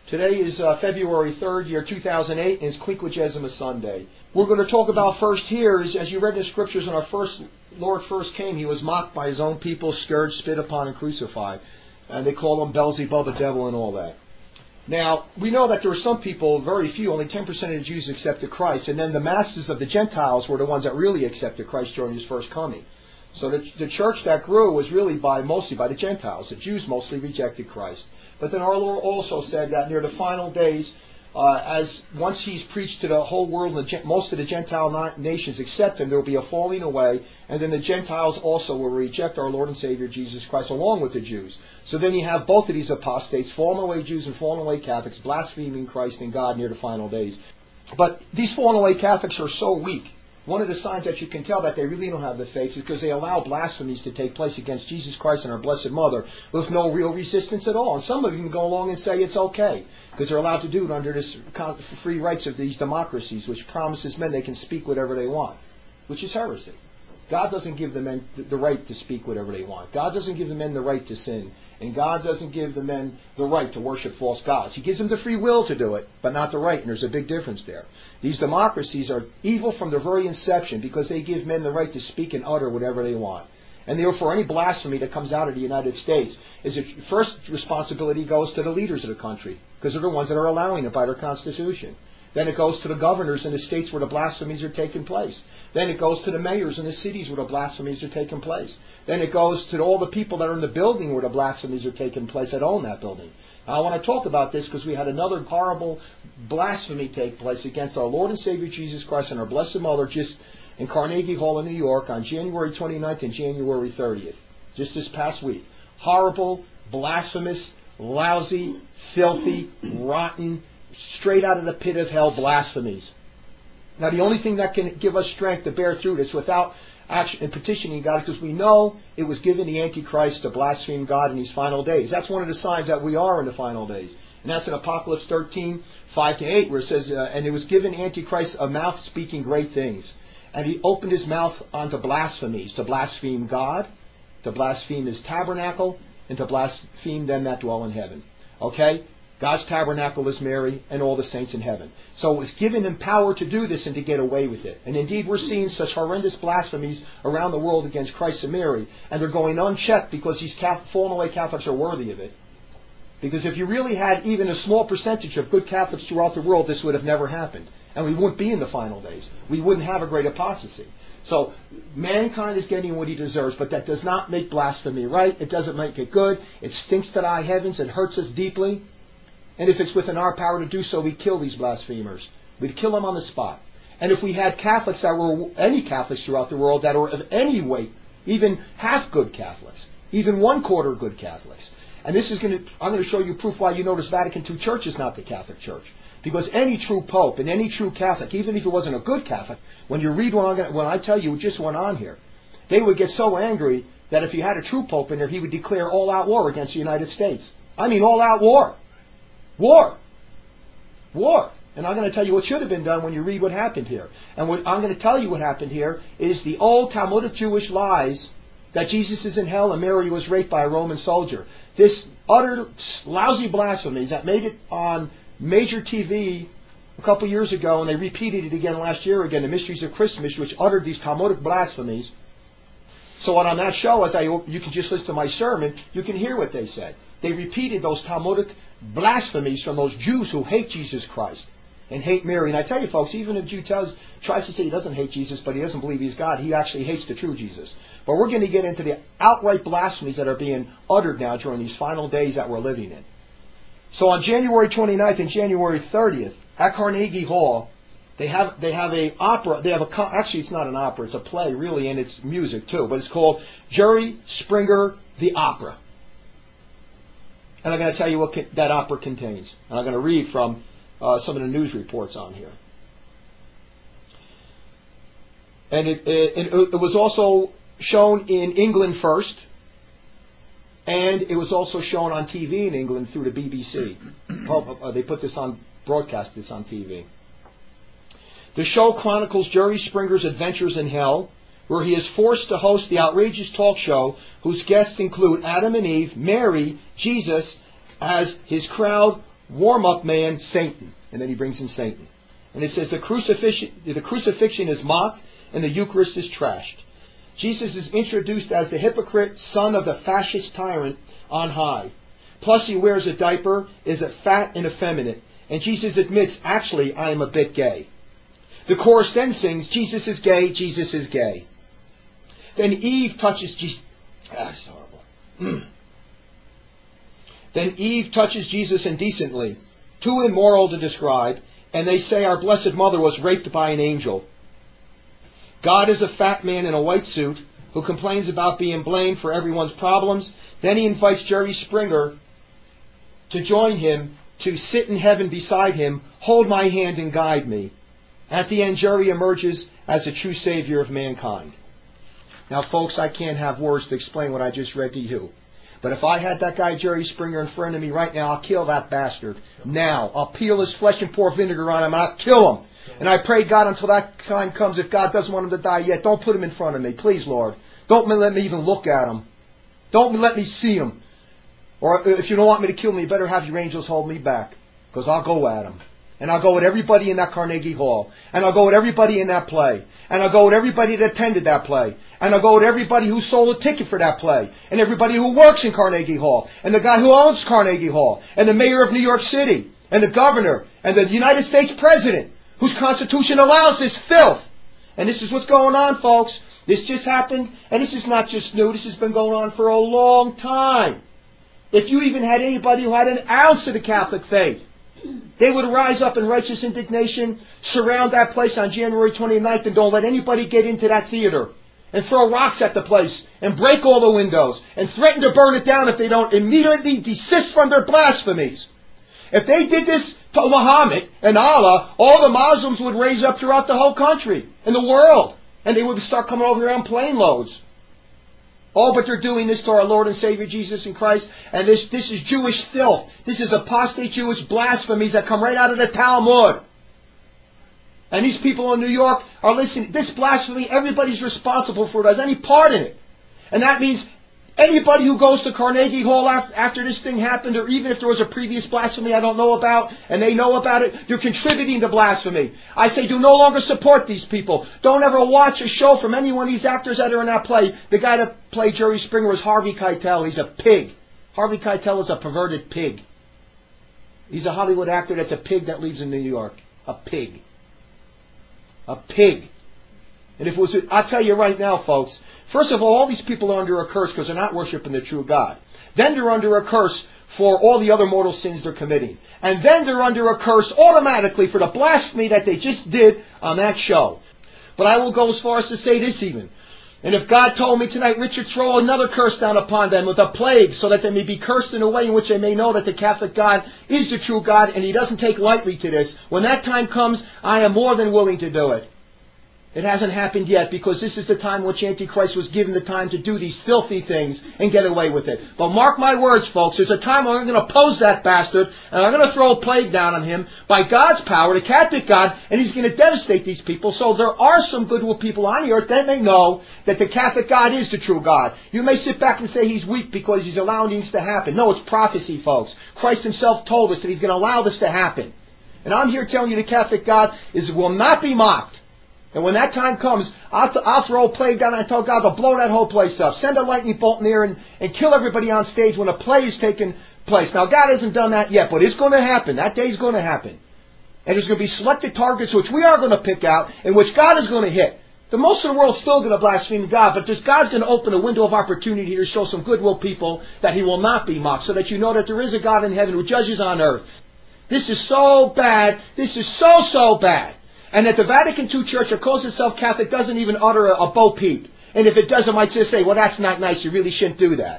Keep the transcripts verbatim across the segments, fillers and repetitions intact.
Today is uh, February third, year two thousand eight, and it's Quinquagesima Sunday. We're going to talk about first here, is, as you read in the scriptures, when our first Lord first came, he was mocked by his own people, scourged, spit upon, and crucified. And they call him Beelzebub, the devil, and all that. Now, we know that there were some people, very few, only ten percent of the Jews accepted Christ, and then the masses of the Gentiles were the ones that really accepted Christ during his first coming. So the, the church that grew was really by mostly by the Gentiles. The Jews mostly rejected Christ. But then our Lord also said that near the final days, uh, as once he's preached to the whole world, and the, most of the Gentile nations accept him, there will be a falling away, and then the Gentiles also will reject our Lord and Savior Jesus Christ along with the Jews. So then you have both of these apostates, fallen away Jews and fallen away Catholics, blaspheming Christ and God near the final days. But these fallen away Catholics are so weak. One of the signs that you can tell that they really don't have the faith is because they allow blasphemies to take place against Jesus Christ and our Blessed Mother with no real resistance at all. And some of them go along and say it's okay because they're allowed to do it under this free rights of these democracies, which promises men they can speak whatever they want, which is heresy. God doesn't give the men the right to speak whatever they want. God doesn't give the men the right to sin. And God doesn't give the men the right to worship false gods. He gives them the free will to do it, but not the right, and there's a big difference there. These democracies are evil from their very inception because they give men the right to speak and utter whatever they want. And therefore, any blasphemy that comes out of the United States, is that first responsibility goes to the leaders of the country, because they're the ones that are allowing it by their Constitution. Then it goes to the governors in the states where the blasphemies are taking place. Then it goes to the mayors in the cities where the blasphemies are taking place. Then it goes to all the people that are in the building where the blasphemies are taking place that own that building. Now, I want to talk about this because we had another horrible blasphemy take place against our Lord and Savior Jesus Christ and our Blessed Mother just in Carnegie Hall in New York on January twenty-ninth and January thirtieth, just this past week. Horrible, blasphemous, lousy, filthy, rotten, straight out of the pit of hell blasphemies. Now, the only thing that can give us strength to bear through this without action and petitioning God is because we know it was given the Antichrist to blaspheme God in these final days. That's one of the signs that we are in the final days. And that's in Apocalypse thirteen, five to eight, where it says, uh, and it was given Antichrist a mouth speaking great things. And he opened his mouth unto blasphemies, to blaspheme God, to blaspheme his tabernacle, and to blaspheme them that dwell in heaven. Okay? God's tabernacle is Mary and all the saints in heaven. So it was given him power to do this and to get away with it. And indeed we're seeing such horrendous blasphemies around the world against Christ and Mary, and they're going unchecked because these fallen away Catholics are worthy of it. Because if you really had even a small percentage of good Catholics throughout the world, this would have never happened. And we wouldn't be in the final days. We wouldn't have a great apostasy. So mankind is getting what he deserves, but that does not make blasphemy right. It doesn't make it good. It stinks to the high heavens. It hurts us deeply. And if it's within our power to do so, we kill these blasphemers. We'd kill them on the spot. And if we had Catholics that were, any Catholics throughout the world that are of any weight, even half good Catholics, even one quarter good Catholics. And this is going to, I'm going to show you proof why you notice Vatican Two Church is not the Catholic Church. Because any true Pope and any true Catholic, even if it wasn't a good Catholic, when you read what, I'm gonna, when I tell you what just went on here, they would get so angry that if you had a true Pope in there, he would declare all-out war against the United States. I mean all-out war. War. War. And I'm going to tell you what should have been done when you read what happened here. And what I'm going to tell you what happened here is the old Talmudic Jewish lies that Jesus is in hell and Mary was raped by a Roman soldier. This utter lousy blasphemies that made it on major T V a couple years ago, and they repeated it again last year again, the Mysteries of Christmas, which uttered these Talmudic blasphemies. So on that show, as I, you can just listen to my sermon, you can hear what they said. They repeated those Talmudic blasphemies from those Jews who hate Jesus Christ and hate Mary. And I tell you, folks, even if a Jew tells, tries to say he doesn't hate Jesus, but he doesn't believe he's God, he actually hates the true Jesus. But we're going to get into the outright blasphemies that are being uttered now during these final days that we're living in. So on January twenty-ninth and January thirtieth, at Carnegie Hall, they have they have a opera. They have a actually it's not an opera, it's a play really, and it's music too. But it's called Jerry Springer the Opera. And I'm going to tell you what that opera contains. And I'm going to read from uh, some of the news reports on here. And it, it, it was also shown in England first. And it was also shown on T V in England through the B B C. Uh, they put this on, broadcast this on T V. The show chronicles Jerry Springer's adventures in hell, where he is forced to host the outrageous talk show whose guests include Adam and Eve, Mary, Jesus, as his crowd warm-up man, Satan. And then he brings in Satan. And it says the crucifixion, the crucifixion is mocked and the Eucharist is trashed. Jesus is introduced as the hypocrite son of the fascist tyrant on high. Plus he wears a diaper, is a fat and effeminate. And Jesus admits, actually, I am a bit gay. The chorus then sings, Jesus is gay, Jesus is gay. Then Eve touches Jesus. Ah, that's horrible. Then Eve touches Jesus indecently, too immoral to describe, and they say our Blessed Mother was raped by an angel. God is a fat man in a white suit who complains about being blamed for everyone's problems. Then he invites Jerry Springer to join him, to sit in heaven beside him, hold my hand and guide me. At the end, Jerry emerges as the true savior of mankind. Now, folks, I can't have words to explain what I just read to you. But if I had that guy Jerry Springer in front of me right now, I'll kill that bastard. Now. I'll peel his flesh and pour vinegar on him, and I'll kill him. And I pray, God, until that time comes, if God doesn't want him to die yet, don't put him in front of me. Please, Lord. Don't let me even look at him. Don't let me see him. Or if you don't want me to kill me, you better have your angels hold me back. Because I'll go at him. And I'll go with everybody in that Carnegie Hall. And I'll go with everybody in that play. And I'll go with everybody that attended that play. And I'll go with everybody who sold a ticket for that play. And everybody who works in Carnegie Hall. And the guy who owns Carnegie Hall. And the mayor of New York City. And the governor. And the United States president. Whose Constitution allows this filth. And this is what's going on, folks. This just happened. And this is not just new. This has been going on for a long time. If you even had anybody who had an ounce of the Catholic faith, they would rise up in righteous indignation, surround that place on January twenty-ninth, and don't let anybody get into that theater, and throw rocks at the place, and break all the windows, and threaten to burn it down if they don't immediately desist from their blasphemies. If they did this to Muhammad and Allah, all the Muslims would raise up throughout the whole country and the world, and they would start coming over here on plane loads. Oh, but they're doing this to our Lord and Savior Jesus in Christ. And this, this is Jewish filth. This is apostate Jewish blasphemies that come right out of the Talmud. And these people in New York are listening. This blasphemy, everybody's responsible for it. Has any part in it. And that means anybody who goes to Carnegie Hall after, after this thing happened, or even if there was a previous blasphemy I don't know about, and they know about it, you're contributing to blasphemy. I say do no longer support these people. Don't ever watch a show from any one of these actors that are in that play. The guy that played Jerry Springer was Harvey Keitel. He's a pig. Harvey Keitel is a perverted pig. He's a Hollywood actor that's a pig that lives in New York. A pig. A pig. And if it was, I'll tell you right now, folks, first of all, all these people are under a curse because they're not worshiping the true God. Then they're under a curse for all the other mortal sins they're committing. And then they're under a curse automatically for the blasphemy that they just did on that show. But I will go as far as to say this even. And if God told me tonight, Richard, throw another curse down upon them with a plague so that they may be cursed in a way in which they may know that the Catholic God is the true God and he doesn't take lightly to this. When that time comes, I am more than willing to do it. It hasn't happened yet because this is the time in which Antichrist was given the time to do these filthy things and get away with it. But mark my words, folks, there's a time when I'm going to oppose that bastard and I'm going to throw a plague down on him by God's power, the Catholic God, and he's going to devastate these people. So there are some goodwill people on the earth that may know that the Catholic God is the true God. You may sit back and say he's weak because he's allowing things to happen. No, it's prophecy, folks. Christ himself told us that he's going to allow this to happen. And I'm here telling you the Catholic God is will not be mocked. And when that time comes, I'll, t- I'll throw a plague down and tell God to blow that whole place up. Send a lightning bolt in there and, and kill everybody on stage when a play is taking place. Now, God hasn't done that yet, but it's going to happen. That day's going to happen. And there's going to be selected targets which we are going to pick out and which God is going to hit. The most of the world's still going to blaspheme God, but just God's going to open a window of opportunity here to show some goodwill people that he will not be mocked, so that you know that there is a God in heaven who judges on earth. This is so bad. This is so, so bad. And that the Vatican two Church that calls itself Catholic doesn't even utter a, a bo peep. And if it does, it might just say, well, that's not nice. You really shouldn't do that.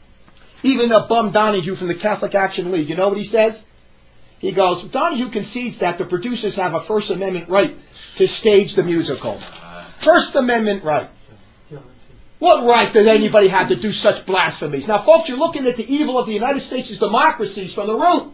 Even a bum Donahue from the Catholic Action League, you know what he says? He goes, Donahue concedes that the producers have a First Amendment right to stage the musical. First Amendment right. What right does anybody have to do such blasphemies? Now, folks, you're looking at the evil of the United States' democracies from the root.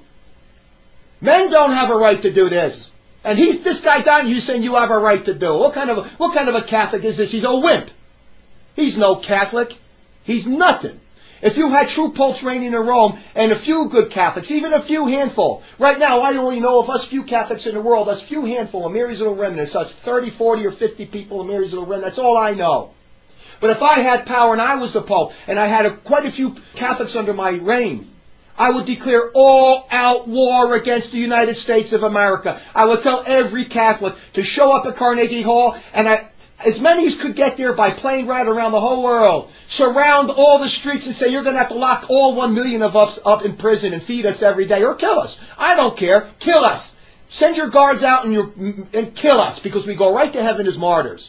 Men don't have a right to do this. And he's this guy down here saying you have a right to do. What kind of a, what kind of a Catholic is this? He's a wimp. He's no Catholic. He's nothing. If you had true popes reigning in Rome and a few good Catholics, even a few handful. Right now, I only know of us few Catholics in the world, us few handful of Mary's Little Remnants, us thirty, forty, or fifty people of Mary's Little Remnants. That's all I know. But if I had power and I was the Pope and I had a, quite a few Catholics under my reign, I would declare all-out war against the United States of America. I would tell every Catholic to show up at Carnegie Hall, and I, as many as could get there by plane ride around the whole world, surround all the streets and say, you're going to have to lock all one million of us up in prison and feed us every day, or kill us. I don't care. Kill us. Send your guards out and, your, and kill us, because we go right to heaven as martyrs.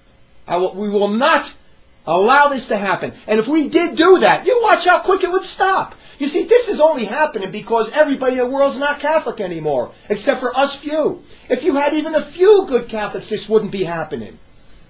I will, we will not allow this to happen. And if we did do that, you watch how quick it would stop. You see, this is only happening because everybody in the world is not Catholic anymore, except for us few. If you had even a few good Catholics, this wouldn't be happening.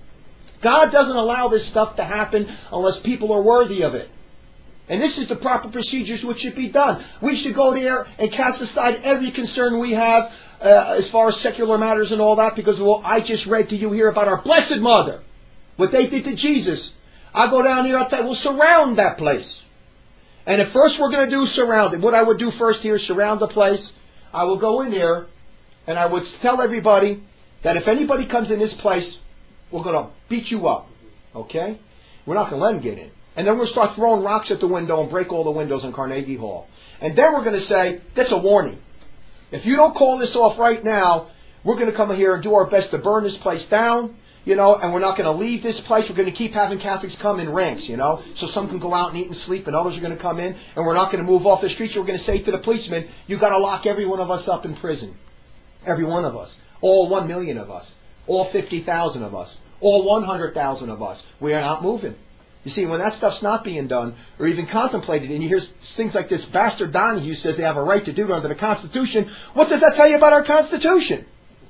God doesn't allow this stuff to happen unless people are worthy of it. And this is the proper procedures which should be done. We should go there and cast aside every concern we have uh, as far as secular matters and all that, because well, I just read to you here about our Blessed Mother, what they did to Jesus. I'll go down here, I'll tell you, we'll surround that place. And at first we're going to do surround it. What I would do first here is surround the place. I will go in there and I would tell everybody that if anybody comes in this place, we're going to beat you up. Okay? We're not going to let them get in. And then we'll start throwing rocks at the window and break all the windows in Carnegie Hall. And then we're going to say, that's a warning. If you don't call this off right now, we're going to come in here and do our best to burn this place down. You know, and we're not going to leave this place. We're going to keep having Catholics come in ranks, you know. So some can go out and eat and sleep, and others are going to come in. And we're not going to move off the streets. We're going to say to the policeman, you've got to lock every one of us up in prison. Every one of us. All one million of us. All fifty thousand of us. All one hundred thousand of us. We are not moving. You see, when that stuff's not being done, or even contemplated, and you hear things like this bastard Donahue says they have a right to do it under the Constitution, what does that tell you about our Constitution?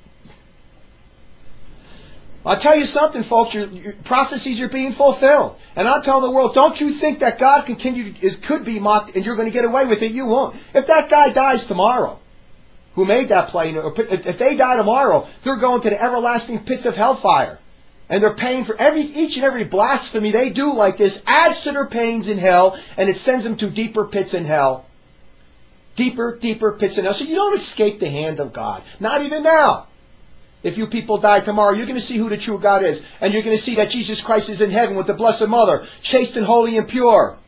I'll tell you something, folks. Your, your prophecies are being fulfilled. And I'm telling the world, don't you think that God continue, is, could be mocked and you're going to get away with it? You won't. If that guy dies tomorrow, who made that plane, or if they die tomorrow, they're going to the everlasting pits of hellfire. And they're paying for every each and every blasphemy they do like this, adds to their pains in hell, and it sends them to deeper pits in hell. Deeper, deeper pits in hell. So you don't escape the hand of God. Not even now. If you people die tomorrow, you're going to see who the true God is. And you're going to see that Jesus Christ is in heaven with the Blessed Mother, chaste and holy and pure,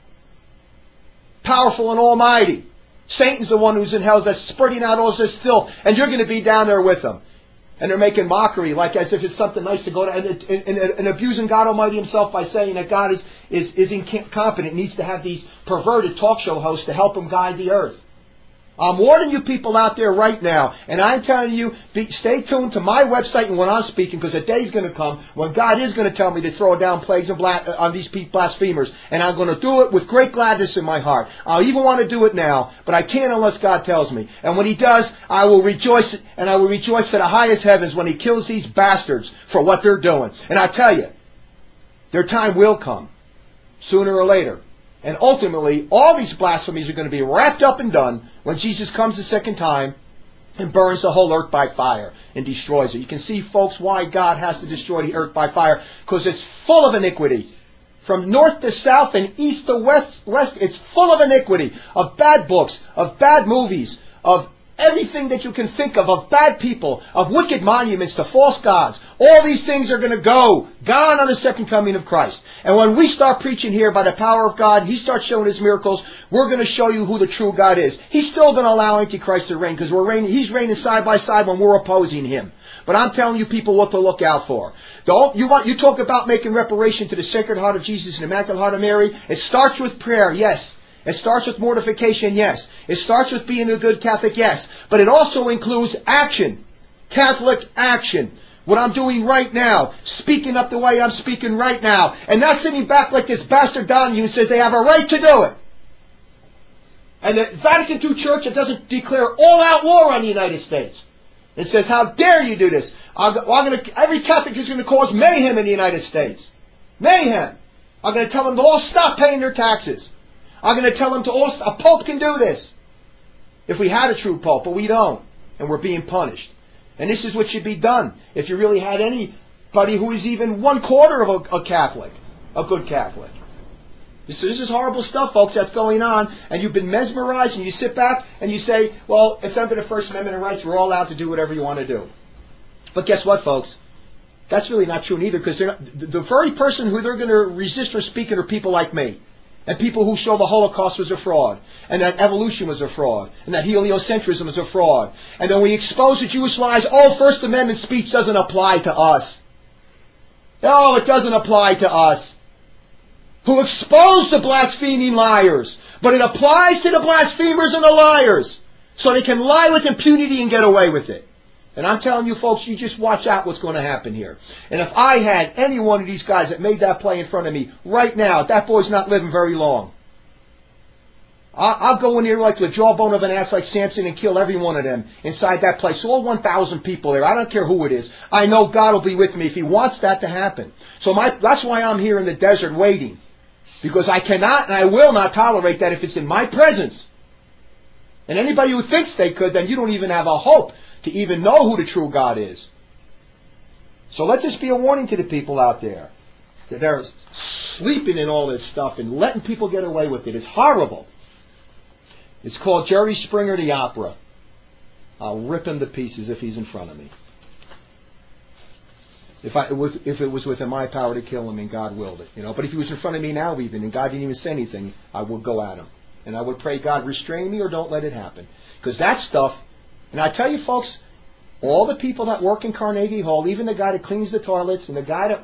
powerful and almighty. Satan's the one who's in hell that's spurting out all this filth, and you're going to be down there with them. And they're making mockery, like as if it's something nice to go to, and, and, and, and abusing God Almighty himself by saying that God is, is, is incompetent, needs to have these perverted talk show hosts to help him guide the earth. I'm warning you people out there right now, and I'm telling you, be, stay tuned to my website and when I'm speaking, because a day's going to come when God is going to tell me to throw down plagues and bla- on these blasphemers, and I'm going to do it with great gladness in my heart. I even want to do it now, but I can't unless God tells me. And when He does, I will rejoice, and I will rejoice to the highest heavens when He kills these bastards for what they're doing. And I tell you, their time will come, sooner or later. And ultimately, all these blasphemies are going to be wrapped up and done when Jesus comes the second time and burns the whole earth by fire and destroys it. You can see, folks, why God has to destroy the earth by fire, because it's full of iniquity. From north to south and east to west, west, it's full of iniquity, of bad books, of bad movies, of everything that you can think of, of bad people, of wicked monuments to false gods. All these things are going to go, gone on the second coming of Christ. And when we start preaching here by the power of God, He starts showing His miracles, we're going to show you who the true God is. He's still going to allow Antichrist to reign, because we're reigning, He's reigning side by side when we're opposing Him. But I'm telling you people what to look out for. Don't, you want, you talk about making reparation to the Sacred Heart of Jesus and the Immaculate Heart of Mary. It starts with prayer, yes. It starts with mortification, yes. It starts with being a good Catholic, yes. But it also includes action. Catholic action. What I'm doing right now. Speaking up the way I'm speaking right now. And not sitting back like this bastard Donahue who says they have a right to do it. And the Vatican two Church that doesn't declare all-out war on the United States. It says, how dare you do this? I'm, well, I'm gonna, every Catholic is going to cause mayhem in the United States. Mayhem. I'm going to tell them to all stop paying their taxes. I'm going to tell them to all, a pope can do this. If we had a true pope, but we don't. And we're being punished. And this is what should be done. If you really had anybody who is even one quarter of a, a Catholic. A good Catholic. This, this is horrible stuff, folks, that's going on, and you've been mesmerized, and you sit back and you say, well, it's under the First Amendment of rights, we're all allowed to do whatever you want to do. But guess what, folks? That's really not true either, because the, the very person who they're going to resist from speaking are people like me. And people who show the Holocaust was a fraud, and that evolution was a fraud, and that heliocentrism was a fraud. And then we expose the Jewish lies, oh, First Amendment speech doesn't apply to us. No, it doesn't apply to us. Who expose the blaspheming liars. But it applies to the blasphemers and the liars. So they can lie with impunity and get away with it. And I'm telling you folks, you just watch out what's going to happen here. And if I had any one of these guys that made that play in front of me right now, that boy's not living very long. I'll go in here like the jawbone of an ass like Samson and kill every one of them inside that place. All one thousand people there. I don't care who it is. I know God will be with me if He wants that to happen. So my, that's why I'm here in the desert waiting. Because I cannot and I will not tolerate that if it's in my presence. And anybody who thinks they could, then you don't even have a hope to even know who the true God is. So let this be a warning to the people out there that they're sleeping in all this stuff and letting people get away with it. It's horrible. It's called Jerry Springer the Opera. I'll rip him to pieces if he's in front of me. If I if it was within my power to kill him and God willed it, you know. But if he was in front of me now even and God didn't even say anything, I would go at him. And I would pray, God, restrain me or don't let it happen. Because that stuff, and I tell you folks, all the people that work in Carnegie Hall, even the guy that cleans the toilets and the guy that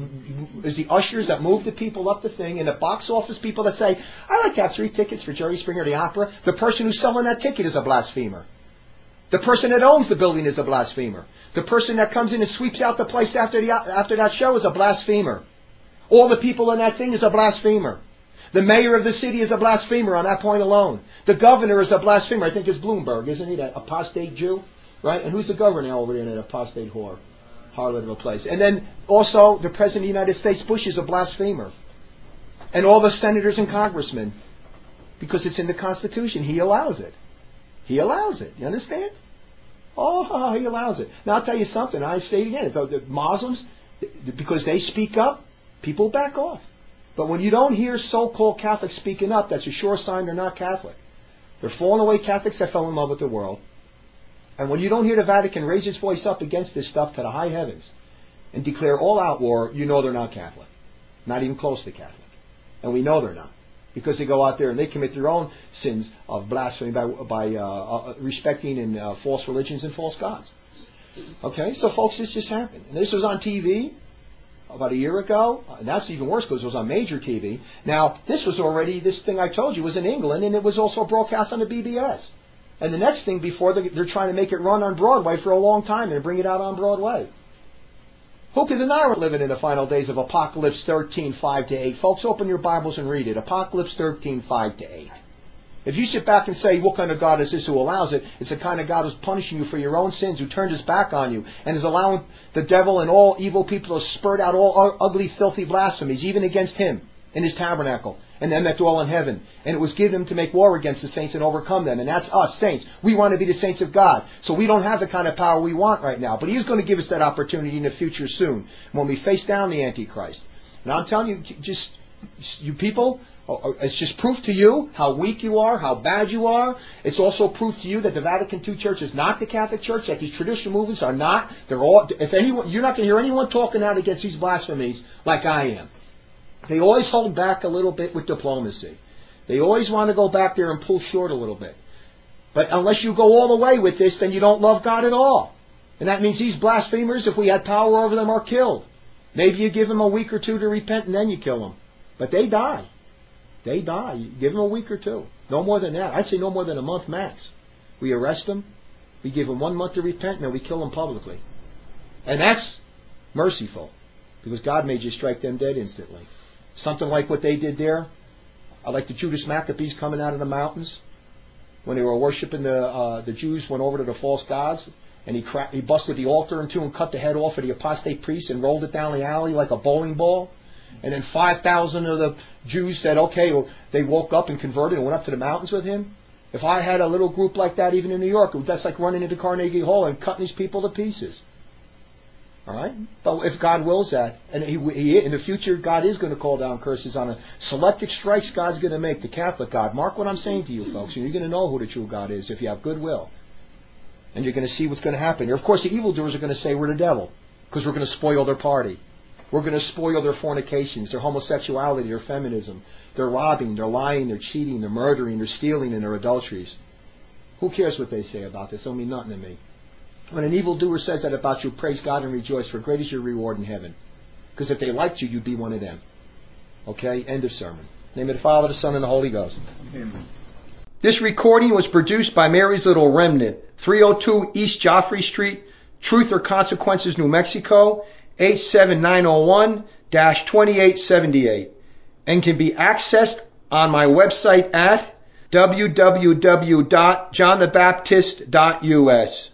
is the ushers that move the people up the thing and the box office people that say, I'd like to have three tickets for Jerry Springer the Opera. The person who's selling that ticket is a blasphemer. The person that owns the building is a blasphemer. The person that comes in and sweeps out the place after the after that show is a blasphemer. All the people in that thing is a blasphemer. The mayor of the city is a blasphemer on that point alone. The governor is a blasphemer. I think it's Bloomberg, isn't he? That apostate Jew, right? And who's the governor over there in that apostate whore, harlot of a place? And then also the president of the United States, Bush, is a blasphemer. And all the senators and congressmen, because it's in the Constitution. He allows it. He allows it. You understand? Oh, he allows it. Now, I'll tell you something. I say it again. The Muslims, because they speak up, people back off. But when you don't hear so-called Catholics speaking up, that's a sure sign they're not Catholic. They're fallen away Catholics that fell in love with the world. And when you don't hear the Vatican raise its voice up against this stuff to the high heavens and declare all-out war, you know they're not Catholic. Not even close to Catholic. And we know they're not. Because they go out there and they commit their own sins of blasphemy by, by uh, uh, respecting and uh, false religions and false gods. Okay, so folks, this just happened. And this was on T V about a year ago. And that's even worse because it was on major T V. Now, this was already, this thing I told you was in England, and it was also broadcast on the B B S. And the next thing, before they're, they're trying to make it run on Broadway for a long time and bring it out on Broadway. Who can deny we're living in the final days of Apocalypse thirteen, five to eight? Folks, open your Bibles and read it. Apocalypse thirteen, five to eight. If you sit back and say, what kind of God is this who allows it? It's the kind of God who's punishing you for your own sins, who turned his back on you, and is allowing the devil and all evil people to spurt out all ugly, filthy blasphemies, even against him in his tabernacle, and them that dwell in heaven. And it was given him to make war against the saints and overcome them. And that's us, saints. We want to be the saints of God. So we don't have the kind of power we want right now. But he is going to give us that opportunity in the future soon, when we face down the Antichrist. And I'm telling you, just, you people, it's just proof to you how weak you are, how bad you are. It's also proof to you that the Vatican two Church is not the Catholic Church, that these traditional movements are not. They're all, if anyone, you're not going to hear anyone talking out against these blasphemies like I am. They always hold back a little bit with diplomacy. They always want to go back there and pull short a little bit. But unless you go all the way with this, then you don't love God at all. And that means these blasphemers, if we had power over them, are killed. Maybe you give them a week or two to repent and then you kill them. But they die. They die. You give them a week or two. No more than that. I say no more than a month max. We arrest them. We give them one month to repent and then we kill them publicly. And that's merciful. Because God may just strike them dead instantly. Something like what they did there. I like the Judas Maccabees coming out of the mountains. When they were worshiping, the uh, the Jews went over to the false gods. And he cra- he busted the altar in two and cut the head off of the apostate priest and rolled it down the alley like a bowling ball. And then five thousand of the Jews said, okay, well, they woke up and converted and went up to the mountains with him. If I had a little group like that even in New York, that's like running into Carnegie Hall and cutting these people to pieces. All right? But if God wills that, and he, he, in the future, God is going to call down curses on a selected strikes God's going to make, the Catholic God. Mark what I'm saying to you, folks. You're going to know who the true God is if you have goodwill. And you're going to see what's going to happen. Of course, the evildoers are going to say we're the devil because we're going to spoil their party. We're going to spoil their fornications, their homosexuality, their feminism. They're robbing, they're lying, they're cheating, they're murdering, they're stealing, and their adulteries. Who cares what they say about this? It don't mean nothing to me. When an evildoer says that about you, praise God and rejoice, for great is your reward in heaven. Because if they liked you, you'd be one of them. Okay? End of sermon. In the name of the Father, the Son, and the Holy Ghost. Amen. This recording was produced by Mary's Little Remnant, three oh two East Joffrey Street, Truth or Consequences, New Mexico, eight seven nine oh one dash twenty-eight seventy-eight, and can be accessed on my website at w w w dot john the baptist dot u s.